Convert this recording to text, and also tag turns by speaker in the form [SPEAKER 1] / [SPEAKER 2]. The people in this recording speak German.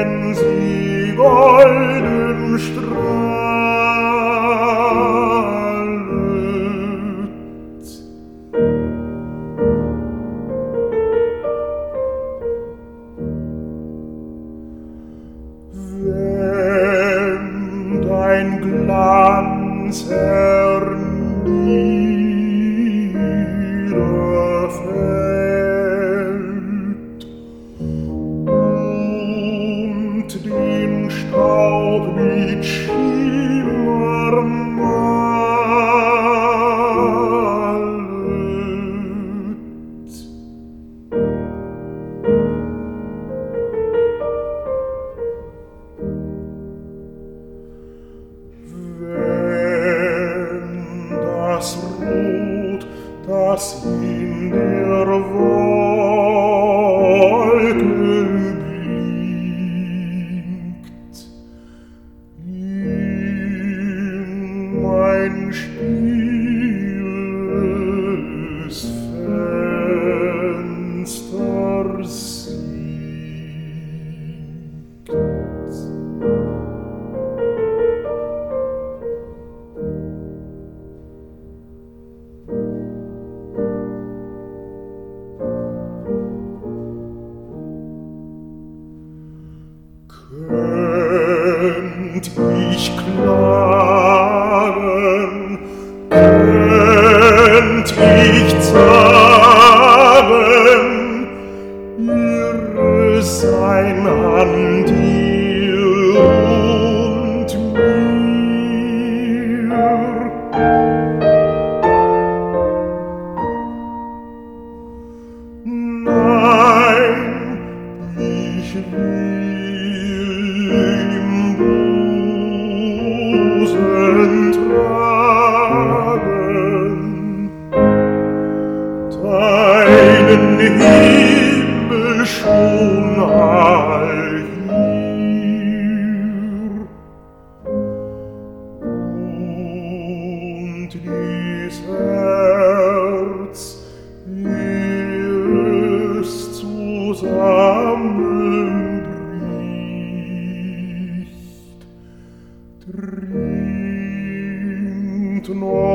[SPEAKER 1] wenn sie golden strahlet. Wenn dein Glanz herniederfällt und den Staub mit Schimmer malet, wenn das Rot, das in der Wolke blinkt, in mein stilles Fenster sinkt. Könnt ich klagen, könnt ich zagen, irre sein an dir und mir. Nein, ich will im Busen tragen deinen Himmel schon allhier und dies Herz erst zusammenbricht, dringt noch